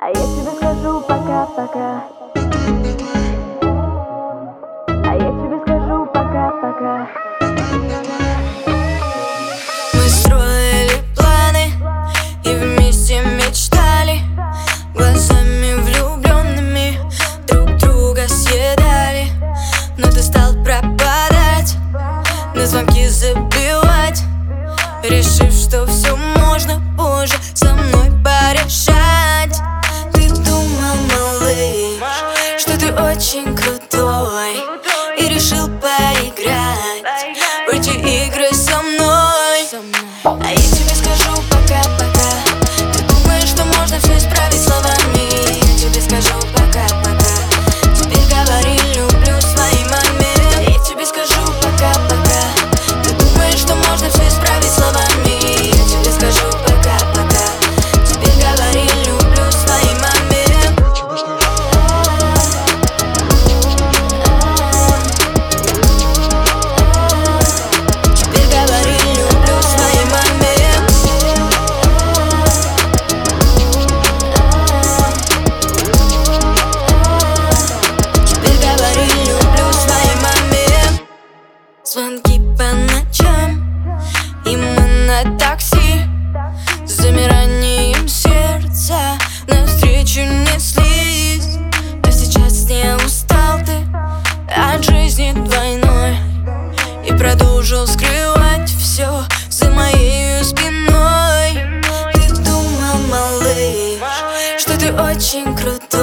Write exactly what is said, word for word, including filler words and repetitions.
А я тебе скажу пока-пока. А я тебе скажу пока-пока. Мы строили планы и вместе мечтали, глазами влюбленными друг друга съедали. Но ты стал пропадать, на звонки забивать, решив, что все можно позже со мной порешать. Ты думал, малыш, что ты очень крутой, и решил поиграть в эти игры со мной. А я тебе скажу пока-пока. Ты думаешь, что можно все исправить словами? Я тебе скажу пока-пока. Теперь говори, люблю свои моменты. Я тебе скажу пока-пока. Ты думаешь, что можно все исправить словами? Я тебе скажу пока-пока. Теперь говори, люблю свои моменты. Теперь говори, люблю свои моменты. Теперь говори, люблю свои моменты. Звонки по ночам, и мы на такси, с замиранием сердца навстречу неслись. А сейчас не устал ты от жизни двойной и продолжил скрывать все за моей спиной. Ты думал, малыш, что ты очень крутой,